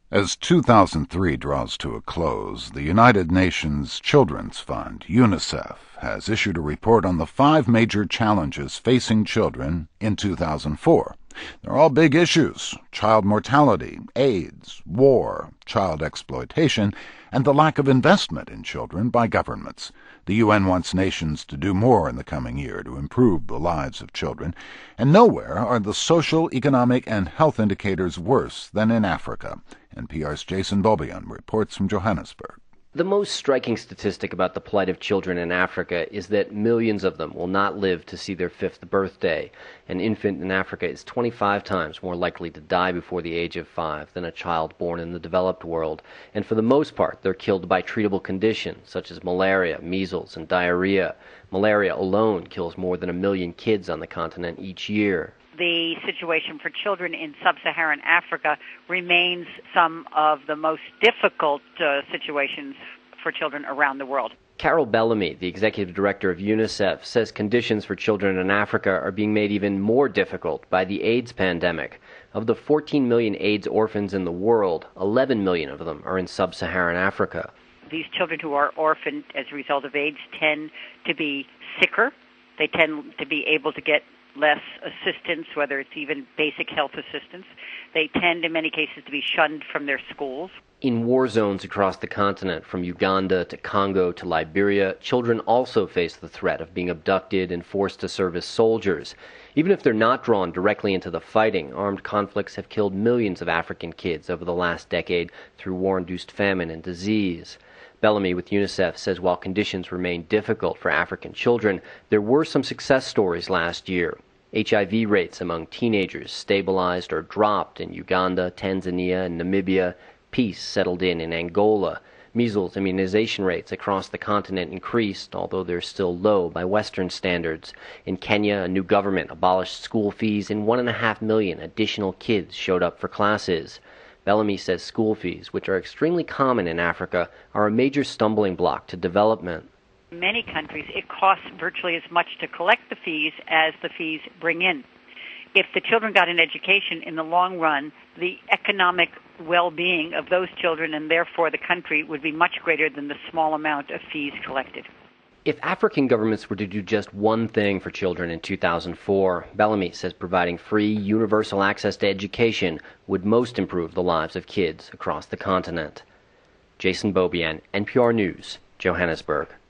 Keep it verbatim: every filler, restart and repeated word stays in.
As two thousand three draws to a close, the United Nations Children's Fund, UNICEF, has issued a report on the five major challenges facing children in two thousand four. They're all big issues: child mortality, AIDS, war, child exploitation, and the lack of investment in children by governments. The U N wants nations to do more in the coming year to improve the lives of children, and nowhere are the social, economic, and health indicators worse than in Africa. N P R's Jason Beaubien reports from Johannesburg. The most striking statistic about the plight of children in Africa is that millions of them will not live to see their fifth birthday. An infant in Africa is twenty-five times more likely to die before the age of five than a child born in the developed world, and for the most part they're killed by treatable conditions such as malaria, measles, and diarrhea. Malaria alone kills more than a million kids on the continent each year. The situation for children in sub-Saharan Africa remains some of the most difficult uh, situations for children around the world. Carol Bellamy, the executive director of UNICEF, says conditions for children in Africa are being made even more difficult by the AIDS pandemic. Of the fourteen million AIDS orphans in the world, eleven million of them are in sub-Saharan Africa. These children who are orphaned as a result of AIDS tend to be sicker. They tend to be able to get less assistance, whether it's even basic health assistance. They tend, in many cases, to be shunned from their schools. In war zones across the continent, from Uganda to Congo to Liberia, children also face the threat of being abducted and forced to serve as soldiers. Even if they're not drawn directly into the fighting, armed conflicts have killed millions of African kids over the last decade through war-induced famine and disease. Bellamy with UNICEF says while conditions remain difficult for African children, there were some success stories last year. H I V rates among teenagers stabilized or dropped in Uganda, Tanzania, and Namibia. Peace settled in in Angola. Measles immunization rates across the continent increased, although they're still low by Western standards. In Kenya, a new government abolished school fees, and one and a half million additional kids showed up for classes. Bellamy says school fees, which are extremely common in Africa, are a major stumbling block to development. In many countries, it costs virtually as much to collect the fees as the fees bring in. If the children got an education, in the long run, the economic well-being of those children and therefore the country would be much greater than the small amount of fees collected. If African governments were to do just one thing for children in two thousand four, Bellamy says providing free, universal access to education would most improve the lives of kids across the continent. Jason Beaubien, N P R News, Johannesburg.